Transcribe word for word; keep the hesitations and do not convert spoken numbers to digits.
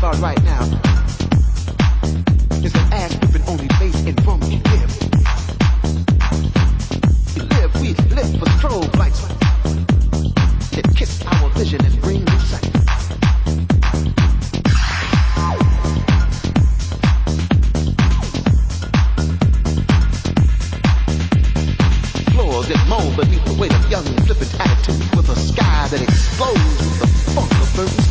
start right now. It's an ass whipping only bass and drum can give. We live, we live for strobe lights that kiss our vision and bring new sight. Floors that moan beneath the weight of young and flippant attitude, with a sky that explodes with the funk of burning.